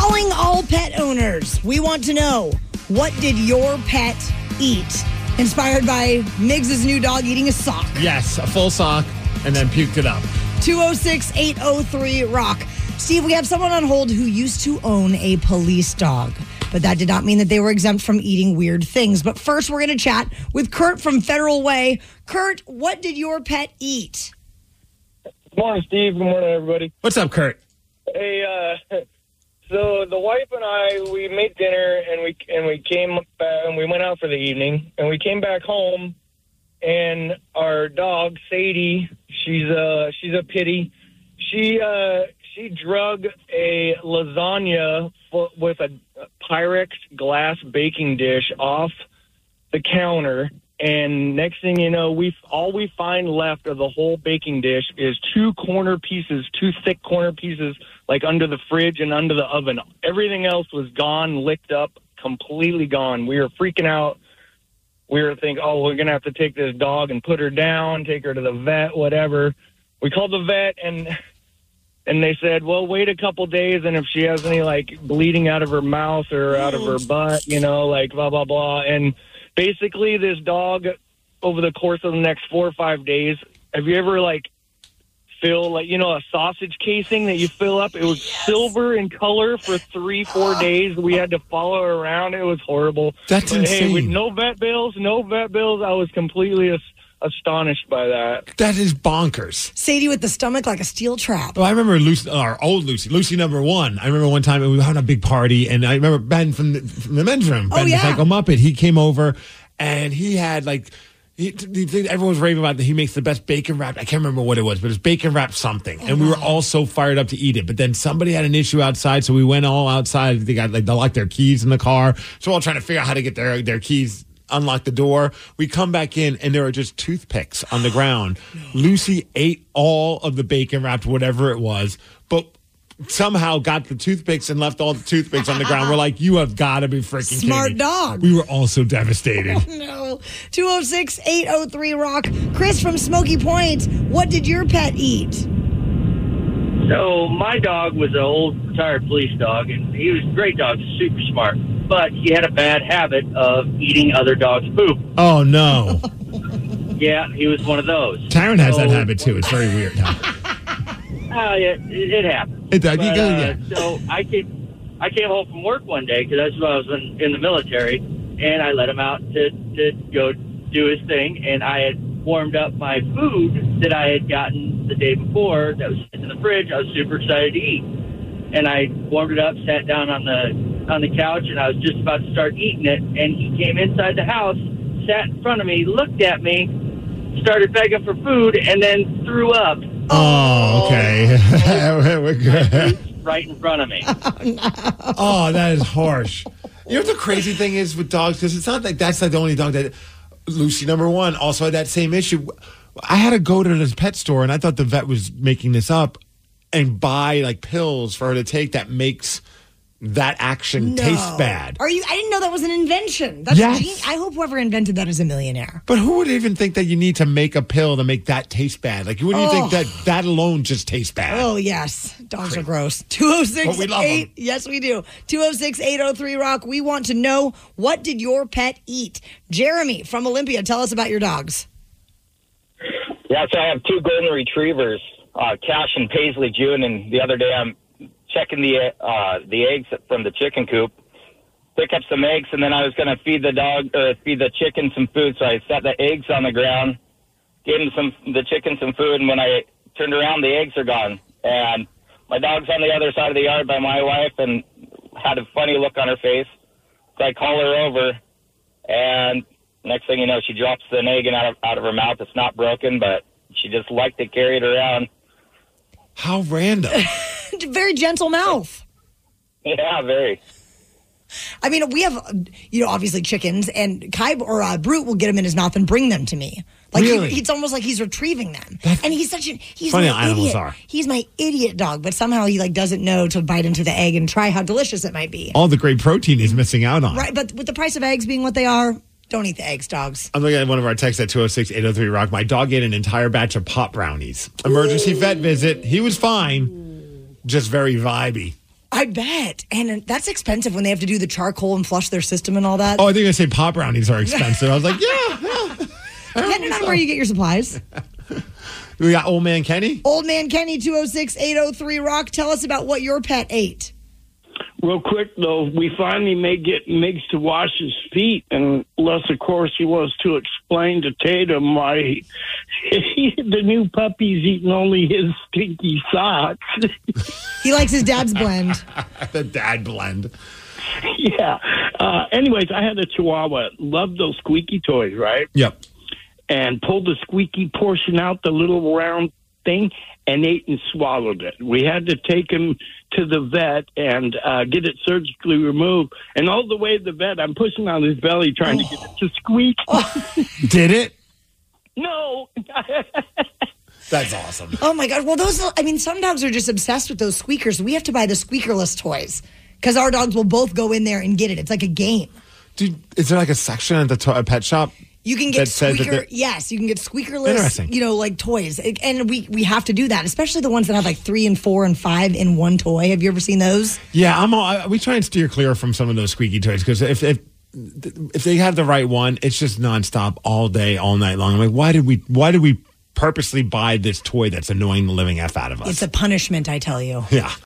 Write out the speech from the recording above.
Calling all pet owners. We want to know, what did your pet eat? Inspired by Miggs' new dog eating a sock. Yes, a full sock and then puked it up. 206-803-ROCK. Steve, we have someone on hold who used to own a police dog, but that did not mean that they were exempt from eating weird things. But first, we're going to chat with Kurt from Federal Way. Kurt, what did your pet eat? Good morning, Steve. Good morning, everybody. What's up, Kurt? Hey, so the wife and I, we made dinner and we came and we went out for the evening and we came back home and our dog Sadie, she's a pitty. She drug a lasagna with a Pyrex glass baking dish off the counter. And next thing you know, all we find left of the whole baking dish is two thick corner pieces, like under the fridge and under the oven. Everything else was gone, licked up, completely gone. We were freaking out. We were thinking, we're going to have to take this dog and put her down, take her to the vet, whatever. We called the vet, and they said, well, wait a couple days, and if she has any, like, bleeding out of her mouth or out of her butt, like, blah, blah, blah. And basically, this dog, over the course of the next 4 or 5 days, have you ever, fill, a sausage casing that you fill up? It was silver in color for 3-4 days. We had to follow her around. It was horrible. That's insane. Hey, with no vet bills, I was completely astonished by that. That is bonkers. Sadie with the stomach like a steel trap. Well, I remember our old Lucy number one. I remember one time we were having a big party, and I remember Ben from the men's room, Ben the Psycho Muppet. He came over, and he had everyone was raving about that. He makes the best bacon wrap. I can't remember what it was, but it's bacon wrap something, and we were all so fired up to eat it. But then somebody had an issue outside, so we went all outside. They got they locked their keys in the car, so we're all trying to figure out how to get their keys. Unlock the door. We come back in, and there are just toothpicks on the ground. No. Lucy ate all of the bacon wrapped, whatever it was, but somehow got the toothpicks and left all the toothpicks on the ground. We're like, you have got to be freaking smart kidding me. Dog. We were all so devastated. Oh, no. 206-803-ROCK. Chris from Smoky Point, what did your pet eat? So my dog was an old retired police dog, and he was a great dog, super smart. But he had a bad habit of eating other dogs' poop. Oh, no. Yeah, he was one of those. Taryn has that habit, too. It's very weird. Yeah, it happens. It does. So I came home from work one day, because that's when I was in the military, and I let him out to go do his thing, and I had warmed up my food that I had gotten the day before that was in the fridge. I was super excited to eat. And I warmed it up, sat down on the couch, and I was just about to start eating it. And he came inside the house, sat in front of me, looked at me, started begging for food, and then threw up. Oh, okay. We're good. Right in front of me. Oh, no. Oh, that is harsh. You know what the crazy thing is with dogs? Because it's not like that's the only dog that... Lucy number one also had that same issue. I had to go to this pet store, and I thought the vet was making this up, and buy pills for her to take that makes that action taste bad. I didn't know that was an invention. Yes. I hope whoever invented that is a millionaire. But who would even think that you need to make a pill to make that taste bad? Wouldn't you think that alone just tastes bad? Oh, yes. Dogs are gross. 206 But we love them. Yes, we do. 206-803-ROCK. We want to know, what did your pet eat? Jeremy from Olympia, tell us about your dogs. Yeah, so I have two golden retrievers, Cash and Paisley June, and the other day I'm checking the eggs from the chicken coop, pick up some eggs, and then I was going to feed the chicken some food, so I set the eggs on the ground, gave the chicken some food, and when I turned around, the eggs are gone. And my dog's on the other side of the yard by my wife and had a funny look on her face, so I call her over, and next thing you know, she drops an egg out of her mouth. It's not broken, but she just liked to carry it around. How random. Very gentle mouth. Yeah, very. I mean, we have, obviously chickens, and Kai or Brute will get them in his mouth and bring them to me. Really? It's almost like he's retrieving them. And he's funny how animals are. He's my idiot dog, but somehow he doesn't know to bite into the egg and try how delicious it might be. All the great protein he's missing out on. Right, but with the price of eggs being what they are, don't eat the eggs, dogs. I'm looking at one of our texts at 206-803-ROCK. My dog ate an entire batch of pop brownies. Emergency vet visit. He was fine. Just very vibey. I bet. And that's expensive when they have to do the charcoal and flush their system and all that. Oh, I think I say pop brownies are expensive. I was like, yeah. Depending on where you get your supplies. We got Old Man Kenny. Old Man Kenny, 206-803-ROCK. Tell us about what your pet ate. Real quick, though, we finally may get Miggs to wash his feet, unless, of course, he wants to explain to Tatum why the new puppy's eating only his stinky socks. He likes his dad's blend. The dad blend. Yeah. Anyways, I had a Chihuahua. Loved those squeaky toys, right? Yep. And pulled the squeaky portion out, the little round thing, and ate and swallowed it. We had to take him to the vet and get it surgically removed. And all the way to the vet, I'm pushing on his belly trying to get it to squeak. Did it? No. That's awesome. Oh, my God. Well, some dogs are just obsessed with those squeakers. We have to buy the squeakerless toys because our dogs will both go in there and get it. It's like a game. Dude, is there like a section at the pet shop? You can get squeaker. Yes, you can get squeakerless, like toys. And we have to do that, especially the ones that have like 3 and 4 and 5 in one toy. Have you ever seen those? Yeah, we try and steer clear from some of those squeaky toys because if they have the right one, it's just nonstop all day, all night long. I'm like, why did we purposely buy this toy that's annoying the living F out of us? It's a punishment, I tell you. Yeah.